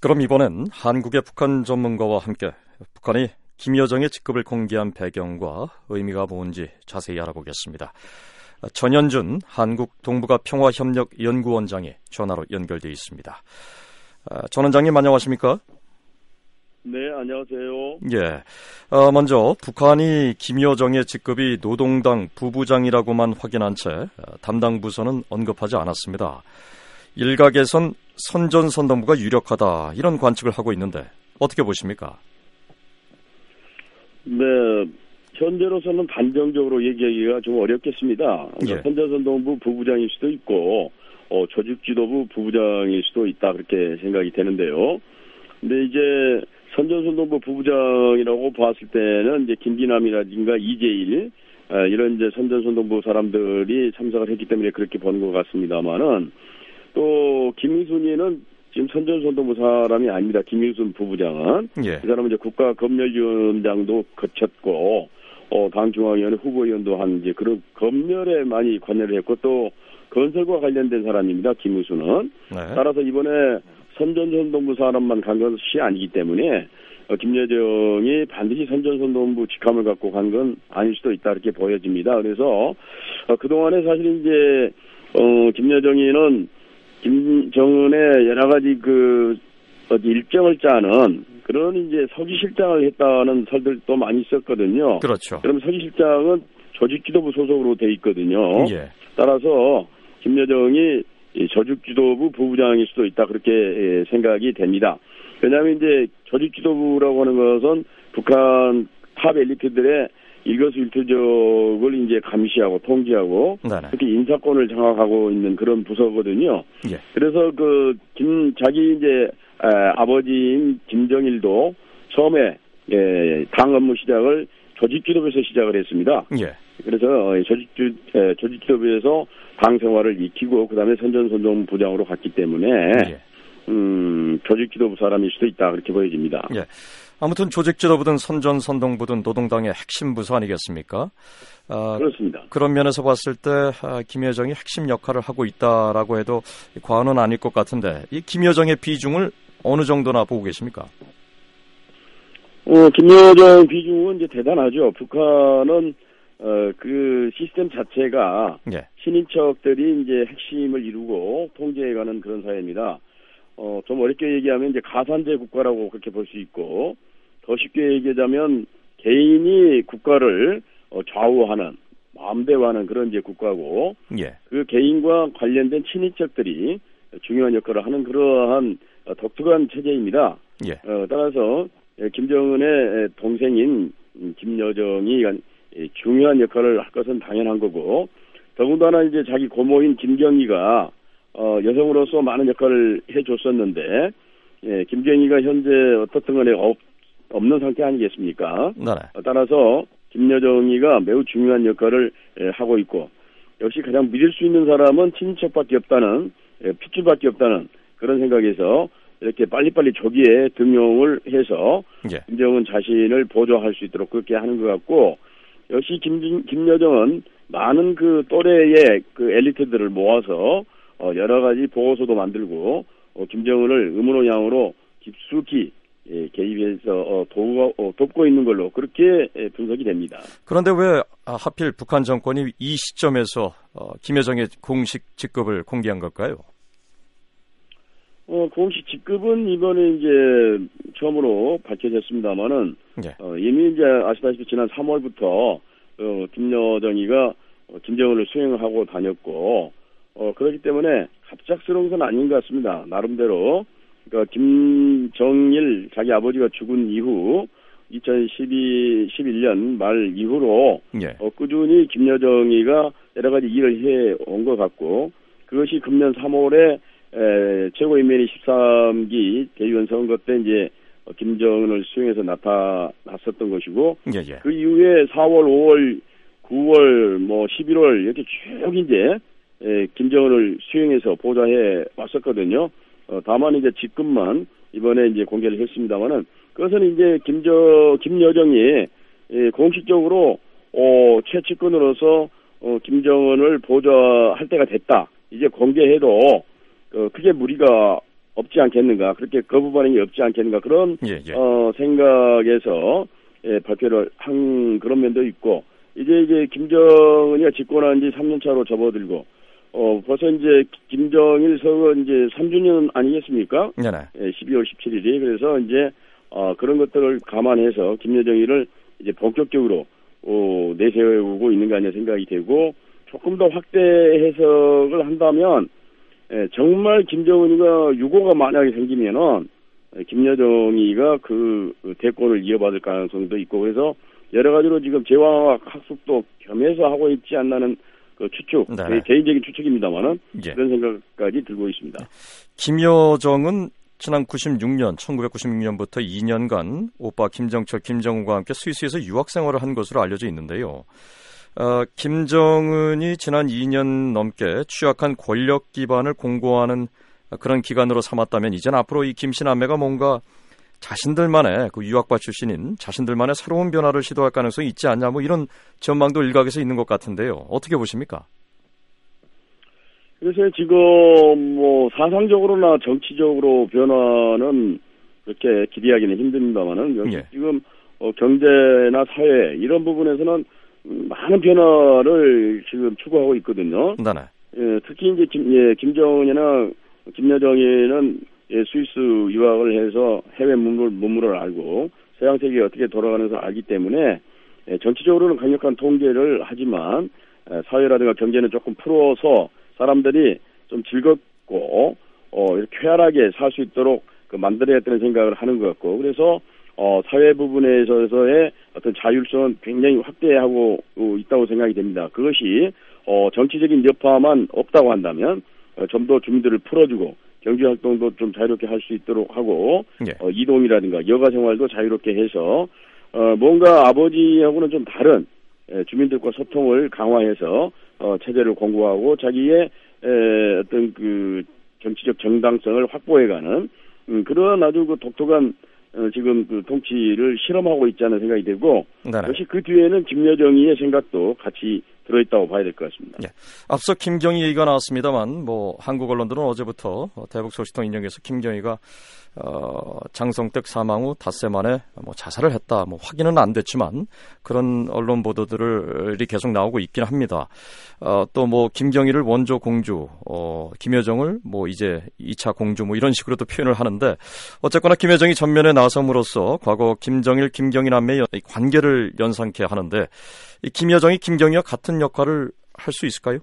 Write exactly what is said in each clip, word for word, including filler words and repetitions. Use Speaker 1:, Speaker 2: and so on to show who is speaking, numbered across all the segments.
Speaker 1: 그럼 이번엔 한국의 북한 전문가와 함께 북한이 김여정의 직급을 공개한 배경과 의미가 뭔지 자세히 알아보겠습니다. 전현준 한국 동북아 평화협력연구원장이 전화로 연결되어 있습니다. 전 원장님 안녕하십니까?
Speaker 2: 네, 안녕하세요.
Speaker 1: 예. 어, 먼저 북한이 김여정의 직급이 노동당 부부장이라고만 확인한 채 담당 부서는 언급하지 않았습니다. 일각에선 선전선동부가 유력하다 이런 관측을 하고 있는데 어떻게 보십니까?
Speaker 2: 네, 현재로서는 단정적으로 얘기하기가 좀 어렵겠습니다.
Speaker 1: 예.
Speaker 2: 선전선동부 부부장일 수도 있고 어, 조직지도부 부부장일 수도 있다 그렇게 생각이 되는데요. 근데 이제 선전선동부 부부장이라고 봤을 때는 이제 김기남이라든가 이재일 아, 이런 이제 선전선동부 사람들이 참석을 했기 때문에 그렇게 본 것 같습니다만은 또 김일순이는 지금 선전선동부 사람이 아닙니다. 김일순 부부장은
Speaker 1: 예.
Speaker 2: 그 사람은 이제 국가검열위원장도 거쳤고 어, 당중앙위원회 후보위원도 한 이제 그런 검열에 많이 관여를 했고 또 건설과 관련된 사람입니다. 김일순은.
Speaker 1: 네.
Speaker 2: 따라서 이번에 선전선동부 사람만 간 것이 아니기 때문에 어, 김여정이 반드시 선전선동부 직함을 갖고 간 건 아닐 수도 있다 이렇게 보여집니다. 그래서 어, 그동안에 사실 이제 어, 김여정이는 김정은의 여러 가지 그 어디 일정을 짜는 그런 이제 서기실장을 했다는 설들도 많이 있었거든요.
Speaker 1: 그렇죠.
Speaker 2: 그럼 서기실장은 조직지도부 소속으로 돼 있거든요.
Speaker 1: 예.
Speaker 2: 따라서 김여정이 조직지도부 부부장일 수도 있다 그렇게 생각이 됩니다. 왜냐하면 이제 조직지도부라고 하는 것은 북한 탑 엘리트들의 일거수일투족을 이제 감시하고 통제하고
Speaker 1: 네네.
Speaker 2: 특히 인사권을 장악하고 있는 그런 부서거든요.
Speaker 1: 예.
Speaker 2: 그래서 그 김 자기 이제 아, 아버지인 김정일도 처음에 예, 당 업무 시작을 조직지도부에서 시작을 했습니다.
Speaker 1: 예.
Speaker 2: 그래서 조직주 에, 조직지도부에서 당 생활을 익히고 그다음에 선전선동 부장으로 갔기 때문에
Speaker 1: 예.
Speaker 2: 음, 조직지도부 사람일 수도 있다 그렇게 보여집니다.
Speaker 1: 예. 아무튼 조직지도부든 선전선동부든 노동당의 핵심 부서 아니겠습니까? 아,
Speaker 2: 그렇습니다.
Speaker 1: 그런 면에서 봤을 때 아, 김여정이 핵심 역할을 하고 있다라고 해도 과언은 아닐 것 같은데 이 김여정의 비중을 어느 정도나 보고 계십니까?
Speaker 2: 어, 김여정 비중은 이제 대단하죠. 북한은 어, 그 시스템 자체가
Speaker 1: 예.
Speaker 2: 친인척들이 이제 핵심을 이루고 통제해가는 그런 사회입니다. 어, 좀 어렵게 얘기하면 이제 가산제 국가라고 그렇게 볼 수 있고, 더 쉽게 얘기하자면 개인이 국가를 어, 좌우하는, 마음대로하는 그런 이제 국가고,
Speaker 1: 예.
Speaker 2: 그 개인과 관련된 친인척들이 중요한 역할을 하는 그러한 어, 독특한 체제입니다.
Speaker 1: 예.
Speaker 2: 어, 따라서 김정은의 동생인 김여정이 중요한 역할을 할 것은 당연한 거고, 더군다나 이제 자기 고모인 김경희가 어, 여성으로서 많은 역할을 해줬었는데, 예, 김경희가 현재 어떻든 간에 없, 없는 상태 아니겠습니까?
Speaker 1: 네.
Speaker 2: 어, 따라서 김여정이가 매우 중요한 역할을 예, 하고 있고, 역시 가장 믿을 수 있는 사람은 친인척밖에 없다는, 예, 핏줄밖에 없다는 그런 생각에서 이렇게 빨리빨리 조기에 등용을 해서
Speaker 1: 예.
Speaker 2: 김정은 자신을 보조할 수 있도록 그렇게 하는 것 같고, 역시 김, 김여정은 많은 그 또래의 그 엘리트들을 모아서 어, 여러 가지 보고서도 만들고, 어, 김정은을 음모양으로 깊숙이 예, 개입해서 어, 도, 어, 돕고 있는 걸로 그렇게 예, 분석이 됩니다.
Speaker 1: 그런데 왜 하필 북한 정권이 이 시점에서 어, 김여정의 공식 직급을 공개한 걸까요?
Speaker 2: 어, 공식 직급은 이번에 이제 처음으로 밝혀졌습니다만은,
Speaker 1: 예.
Speaker 2: 어, 이미 이제 아시다시피 지난 삼월부터, 어, 김여정이가 어, 김정은을 수행하고 다녔고, 어, 그렇기 때문에 갑작스러운 건 아닌 것 같습니다. 나름대로. 그러니까 김정일 자기 아버지가 죽은 이후 이천십이, 십일 년 말 이후로
Speaker 1: 예.
Speaker 2: 어, 꾸준히 김여정이가 여러 가지 일을 해 온 것 같고 그것이 금년 삼월에 에, 최고인민회 십삼 기 대의원 선거 때 이제 어, 김정은을 수행해서 나타났었던 것이고
Speaker 1: 예, 예.
Speaker 2: 그 이후에 사월, 오월, 구월, 뭐 십일월 이렇게 쭉 이제 에, 김정은을 수행해서 보좌해 왔었거든요. 어, 다만 이제 직급만 이번에 이제 공개를 했습니다만은 그것은 이제 김저 김여정이 에, 공식적으로 어, 최측근으로서 어, 김정은을 보좌할 때가 됐다. 이제 공개해도 어, 크게 무리가 없지 않겠는가, 그렇게 거부 반응이 없지 않겠는가, 그런
Speaker 1: 예, 예.
Speaker 2: 어, 생각에서 예, 발표를 한 그런 면도 있고, 이제 이제 김정은이가 집권한 지 삼 년 차로 접어들고, 어, 벌써 이제 김정일 서거 이제 삼 주년 아니겠습니까?
Speaker 1: 네네.
Speaker 2: 예, 십이월 십칠일이. 그래서 이제 어, 그런 것들을 감안해서 김여정이를 이제 본격적으로 어, 내세우고 있는 거 아니냐 생각이 되고, 조금 더 확대 해석을 한다면, 예, 정말 김정은이가 유고가 만약에 생기면은 김여정이가 그 대권을 이어받을 가능성도 있고, 그래서 여러 가지로 지금 재화학 학습도 겸해서 하고 있지 않나는 그 추측, 네. 개인적인 추측입니다만은 예. 그런 생각까지 들고 있습니다.
Speaker 1: 김여정은 지난 구십육 년, 천구백구십육 년부터 이 년간 오빠 김정철, 김정은과 함께 스위스에서 유학 생활을 한 것으로 알려져 있는데요. 어, 김정은이 지난 이 년 넘게 취약한 권력 기반을 공고하는 그런 기간으로 삼았다면, 이제는 앞으로 이 김씨 남매가 뭔가 자신들만의, 그 유학파 출신인 자신들만의 새로운 변화를 시도할 가능성이 있지 않냐, 뭐 이런 전망도 일각에서 있는 것 같은데요. 어떻게 보십니까?
Speaker 2: 그래서 지금 뭐 사상적으로나 정치적으로 변화는 그렇게 기대하기는 힘듭니다만은,
Speaker 1: 예.
Speaker 2: 지금 어, 경제나 사회 이런 부분에서는 많은 변화를 지금 추구하고 있거든요.
Speaker 1: 네네.
Speaker 2: 예, 특히 이제 김, 예, 김정은이나 김여정이는 예, 스위스 유학을 해서 해외 문물, 문물을 알고 서양 세계에 어떻게 돌아가는지 알기 때문에 예, 정치적으로는 강력한 통제를 하지만 예, 사회라든가 경제는 조금 풀어서 사람들이 좀 즐겁고 어, 이렇게 쾌활하게 살 수 있도록 그 만들어야겠다는 생각을 하는 것 같고, 그래서 어, 사회 부분에 있어서의 어떤 자율성은 굉장히 확대하고 있다고 생각이 됩니다. 그것이 어, 정치적인 여파만 없다고 한다면 어, 좀 더 주민들을 풀어주고 경제 활동도 좀 자유롭게 할 수 있도록 하고
Speaker 1: 예.
Speaker 2: 어, 이동이라든가 여가 생활도 자유롭게 해서 어, 뭔가 아버지하고는 좀 다른 에, 주민들과 소통을 강화해서 어, 체제를 공고하고 자기의 에, 어떤 그 정치적 정당성을 확보해가는 음, 그런 아주 그 독특한 어, 지금 그 통치를 실험하고 있다는 생각이 되고, 네네. 역시 그 뒤에는 김여정이의 생각도 같이 들어있다고 봐야 될 것 같습니다.
Speaker 1: 예. 앞서 김경희 얘기가 나왔습니다만, 뭐 한국 언론들은 어제부터 대북 소식통 인용해서 김경희가 어, 장성택 사망 후 닷새 만에 뭐 자살을 했다, 뭐 확인은 안 됐지만 그런 언론 보도들이 계속 나오고 있긴 합니다. 어, 또 뭐 김경희를 원조 공주, 어, 김여정을 뭐 이제 이 차 공주 뭐 이런 식으로도 표현을 하는데, 어쨌거나 김여정이 전면에 나섬으로써 과거 김정일, 김경희 남매의 관계를 연상케 하는데, 이 김여정이 김경희와 같은 역할을 할 수 있을까요?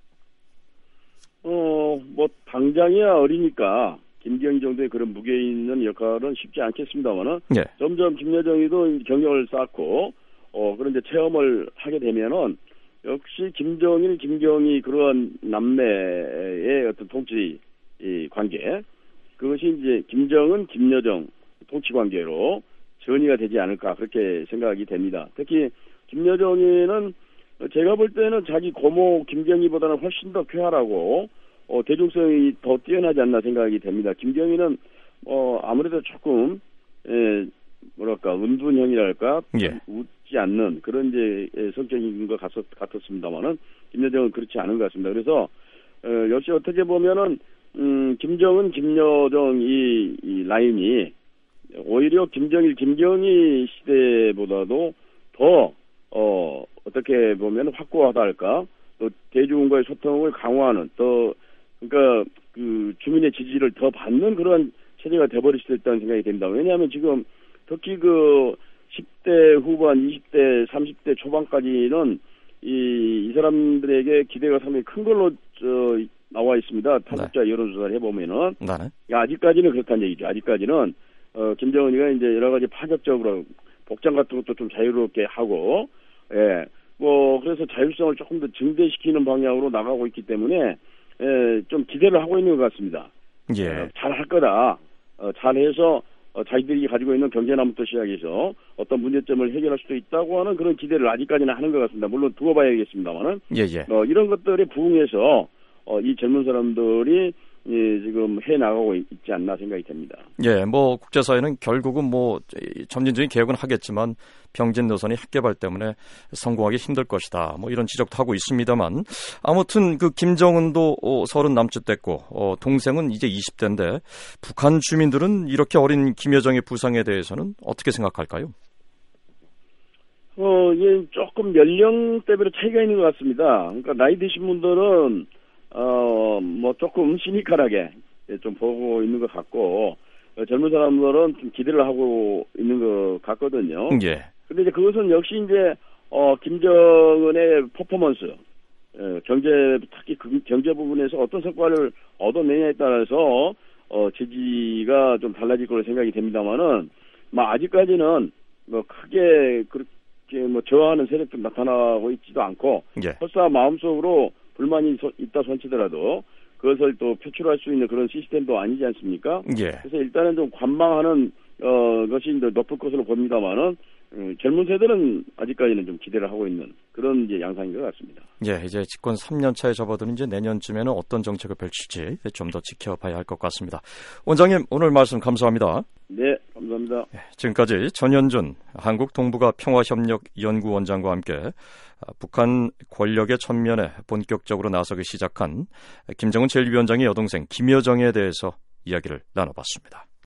Speaker 2: 어, 뭐 당장이야 어리니까 김경희 정도의 그런 무게 있는 역할은 쉽지 않겠습니다만은, 네. 점점 김여정이도 경력을 쌓고 어 그런 이제 체험을 하게 되면은 역시 김정일, 김경희 그러한 남매의 어떤 통치 이 관계, 그것이 이제 김정은, 김여정 통치 관계로 전이가 되지 않을까, 그렇게 생각이 됩니다. 특히 김여정이는 제가 볼 때는 자기 고모 김경희보다는 훨씬 더 쾌활하고 어, 대중성이 더 뛰어나지 않나 생각이 됩니다. 김경희는 어, 아무래도 조금 에, 뭐랄까 은둔형이랄까, 예. 웃지 않는 그런 이제 성격인 것 같았, 같았습니다만은 김여정은 그렇지 않은 것 같습니다. 그래서 어, 역시 어떻게 보면은 음, 김정은, 김여정 이, 이 라인이 오히려 김정일, 김경희 시대보다도 더 어, 어떻게 보면 확고하다 할까, 또 대중과의 소통을 강화하는, 또 그러니까 그 주민의 지지를 더 받는 그런 체제가 돼버릴 수도 있다는 생각이 됩니다. 왜냐하면 지금 특히 그 십 대 후반, 이십 대, 삼십 대 초반까지는 이, 이 사람들에게 기대가 상당히 큰 걸로 저, 나와 있습니다. 탈북자 네. 여론조사를 해보면은 네. 아직까지는 그렇다는 얘기죠. 아직까지는 어, 김정은이가 이제 여러 가지 파격적으로 복장 같은 것도 좀 자유롭게 하고, 예, 뭐 그래서 자율성을 조금 더 증대시키는 방향으로 나가고 있기 때문에 예, 좀 기대를 하고 있는 것 같습니다.
Speaker 1: 예,
Speaker 2: 어, 잘할 거다. 어, 잘해서 어, 자기들이 가지고 있는 경제난부터 시작해서 어떤 문제점을 해결할 수도 있다고 하는 그런 기대를 아직까지는 하는 것 같습니다. 물론 두고 봐야겠습니다만은,
Speaker 1: 예, 예.
Speaker 2: 어, 이런 것들에 부응해서 어, 이 젊은 사람들이 예, 지금 해 나가고 있지 않나 생각이 됩니다.
Speaker 1: 예, 뭐 국제사회는 결국은 뭐 점진적인 개혁은 하겠지만 병진 노선이 핵개발 때문에 성공하기 힘들 것이다. 뭐 이런 지적도 하고 있습니다만 아무튼 그 김정은도 어, 서른 남짓 됐고 어, 동생은 이제 이십 대인데 북한 주민들은 이렇게 어린 김여정의 부상에 대해서는 어떻게 생각할까요?
Speaker 2: 어, 이게 조금 연령대별로 차이가 있는 것 같습니다. 그러니까 나이 드신 분들은 어, 뭐 조금 시니컬하게 좀 보고 있는 것 같고 젊은 사람들은 좀 기대를 하고 있는 것 같거든요.
Speaker 1: 예.
Speaker 2: 근데 이제 그것은 역시 이제 어, 김정은의 퍼포먼스, 예, 경제 특히 그 경제 부분에서 어떤 성과를 얻어내냐에 따라서 어, 지지가 좀 달라질 거로 생각이 됩니다만은, 뭐 아직까지는 뭐 크게 그렇게 뭐 저하하는 세력도 나타나고 있지도 않고,
Speaker 1: 예.
Speaker 2: 설사 마음속으로 불만이 소, 있다 손치더라도 그것을 또 표출할 수 있는 그런 시스템도 아니지 않습니까?
Speaker 1: 예.
Speaker 2: 그래서 일단은 좀 관망하는 어, 것이 이제 높을 것으로 봅니다만은. 음, 젊은 세대는 아직까지는 좀 기대를 하고 있는 그런 이제 양상인 것 같습니다.
Speaker 1: 예, 이제 집권 삼 년 차에 접어드는 이제 내년쯤에는 어떤 정책을 펼칠지 좀 더 지켜봐야 할 것 같습니다. 원장님, 오늘 말씀 감사합니다.
Speaker 2: 네, 감사합니다.
Speaker 1: 예, 지금까지 전현준 한국동북아평화협력연구원장과 함께 북한 권력의 전면에 본격적으로 나서기 시작한 김정은 제일 위원장의 여동생 김여정에 대해서 이야기를 나눠봤습니다.